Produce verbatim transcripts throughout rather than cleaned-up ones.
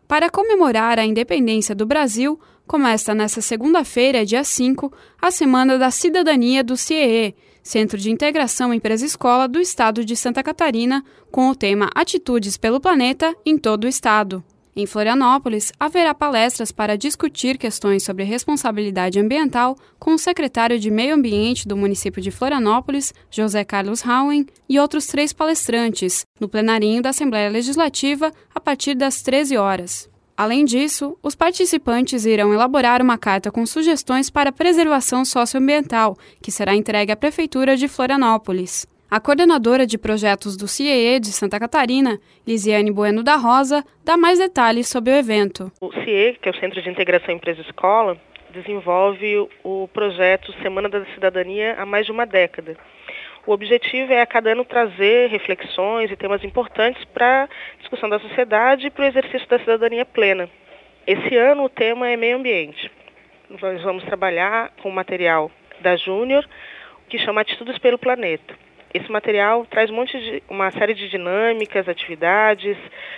Para comemorar a independência do Brasil, começa nesta segunda-feira, dia cinco, a Semana da Cidadania do C I E, Centro de Integração Empresa-Escola do Estado de Santa Catarina, com o tema Atitudes pelo Planeta em todo o Estado. Em Florianópolis, haverá palestras para discutir questões sobre responsabilidade ambiental com o secretário de Meio Ambiente do município de Florianópolis, José Carlos Hauen, e outros três palestrantes, no plenarinho da Assembleia Legislativa, a partir das treze horas. Além disso, os participantes irão elaborar uma carta com sugestões para a preservação socioambiental, que será entregue à Prefeitura de Florianópolis. A coordenadora de projetos do C I E de Santa Catarina, Lisiane Bueno da Rosa, dá mais detalhes sobre o evento. O C I E, que é o Centro de Integração Empresa-Escola, desenvolve o projeto Semana da Cidadania há mais de uma década. O objetivo é a cada ano trazer reflexões e temas importantes para a discussão da sociedade e para o exercício da cidadania plena. Esse ano o tema é meio ambiente. Nós vamos trabalhar com o material da Júnior, que chama Atitudes pelo Planeta. Esse material traz um monte de, uma série de dinâmicas, atividades,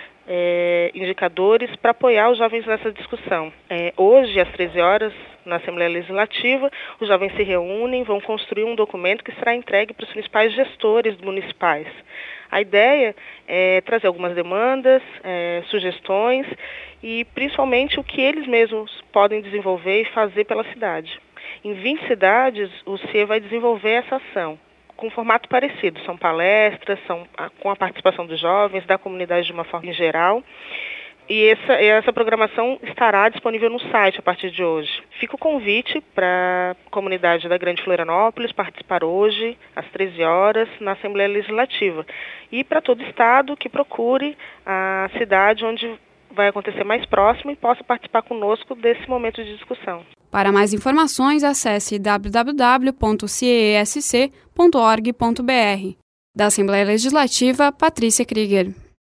é, indicadores para apoiar os jovens nessa discussão. É, hoje, às treze horas, na Assembleia Legislativa, os jovens se reúnem, vão construir um documento que será entregue para os principais gestores municipais. A ideia é trazer algumas demandas, é, sugestões e, principalmente, o que eles mesmos podem desenvolver e fazer pela cidade. Em vinte cidades, o C I E vai desenvolver essa ação com um formato parecido. São palestras, são a, com a participação dos jovens, da comunidade de uma forma em geral. E essa, essa programação estará disponível no site a partir de hoje. Fica o convite para a comunidade da Grande Florianópolis participar hoje, às treze horas, na Assembleia Legislativa. E para todo o Estado que procure a cidade onde vai acontecer mais próximo e possa participar conosco desse momento de discussão. Para mais informações, acesse w w w ponto c e s c ponto org ponto b r. Da Assembleia Legislativa, Patrícia Krieger.